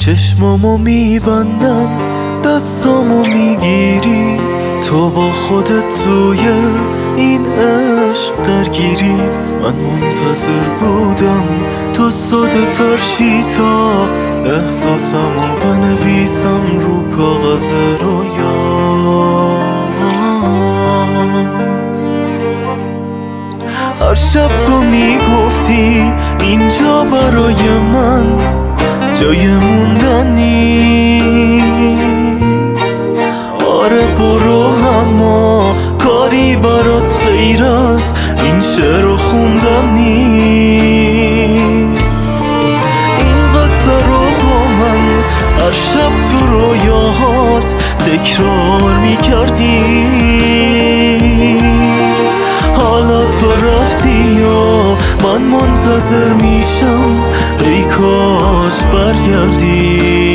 چشمامو میبندم دستامو میگیری، تو با خودت توی این عشق درگیری. من منتظر بودم تو ساده تر شی تا احساسمو بنویسم رو کاغذ رویا. هر شب تو میگفتی اینجا برای من جای موندن نیست. آره برو اما کاری برات غیر از این شعر خوندن نیست. این قصه رو با من هر شب تو رویاهات تکرار میکردی. حالا تو رفتی یا من منتظر میشم ای کاش برگردی.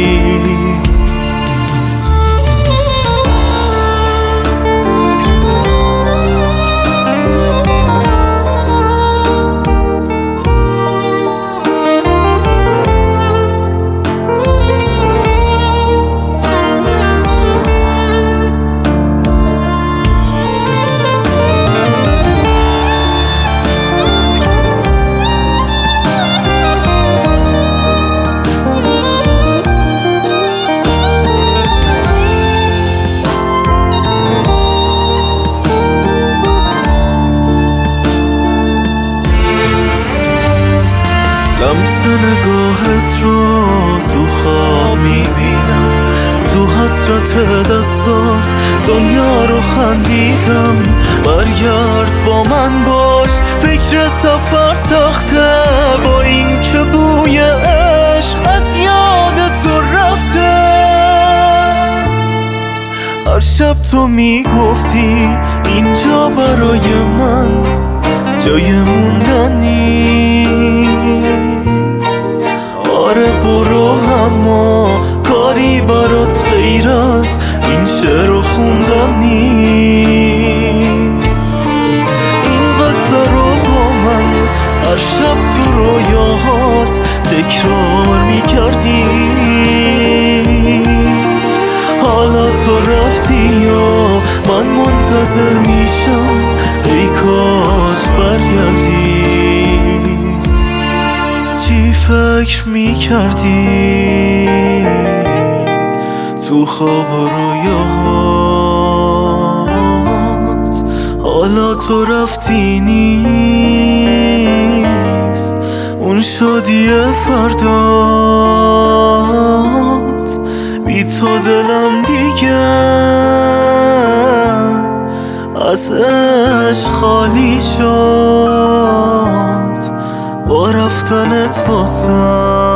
لمس نگاهت رو تو خواب میبینم، تو حسرت دستات دنیا رو خندیدم. برگرد با من باش، فکر سفر سخته با این که بوی عشق از یاد تو رفته. هر شب تو میگفتی اینجا برای من جای موندن نیست. آره برو اما کاری برات غیر از این شعر خوندن نیست. این قصه رو با من هر شب تو رویاهات تکرار میکردی. حالا تو رفتی یا من منتظر میشم ای کاش برگردی. چی فکر میکردی تو خواب و رویاهات؟ حالا تو رفتی نیست اون شادی فردات. بی تو دلم دیگه از عشق خالی شد با رفتنت واسم.